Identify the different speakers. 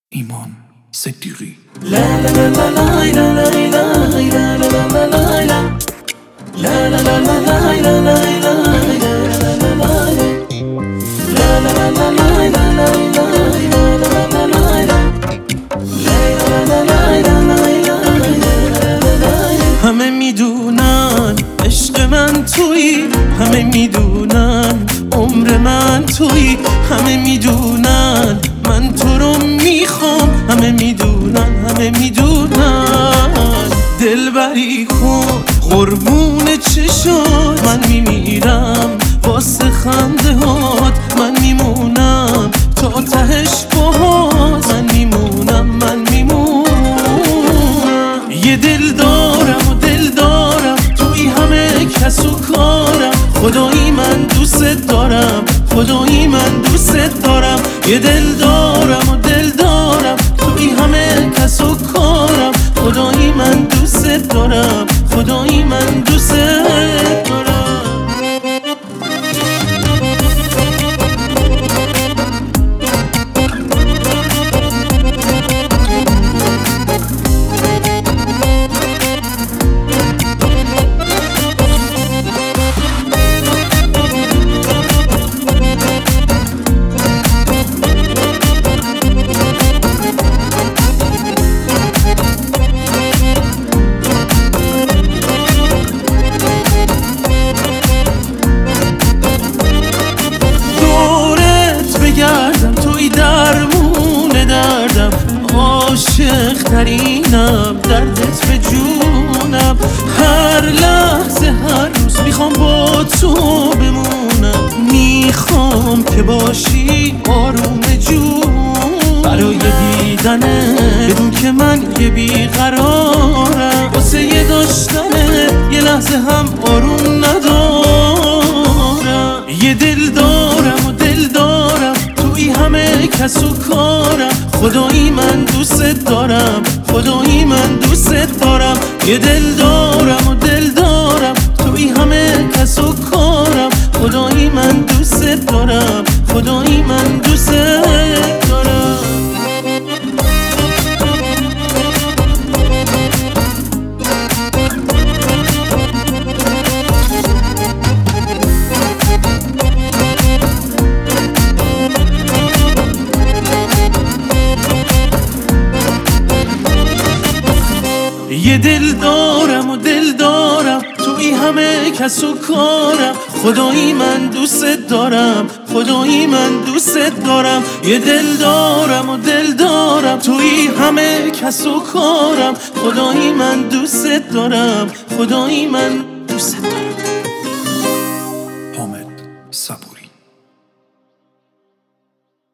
Speaker 1: ایمان صدیقی.
Speaker 2: همه میدونن عشق من تویی، همه میدونن عمر من تویی، همه میدونن من تو رو میخوام، همه میدونن دلبری کن قربون چشات، من میمیرم واسه خنده هات، من میمونم تا تهش باهات، من میمونم یه دل دارم و دل دارم توی همه کس و کارم، خدایی من دوست دارم، خدایی من دوست دارم. یه دل دارم و دل دارم توی همه کس و کارم، خدایی من دوست دارم، خدایی من دوست دارم. توی درمون دردم، عاشق ترینم، دردت به جونم، هر لحظه هر روز میخوام با تو بمونم، میخوام که باشی آروم جون، برای دیدنه بدون که من یه بیقرارم، واسه یه داشتنه یه لحظه هم آروم ندارم. یه دل دارم و دل دارم توی همه کس و کارم، خدایی من دوست دارم، خدایی من دوست دارم. یه دل دارم و دل دارم توی همه کس و کارم، خدایی من دوست دارم، خدایی من دوست دارم. یه دل دارم و دل دارم توی همه کس و کارم، خدایی من دوست دارم، خدایی من دوست دارم. یه دل دارم و دل دارم توی همه کس و کارم، خدایی من دوست دارم، خدایی من دوست دارم.
Speaker 1: حامد صبوری.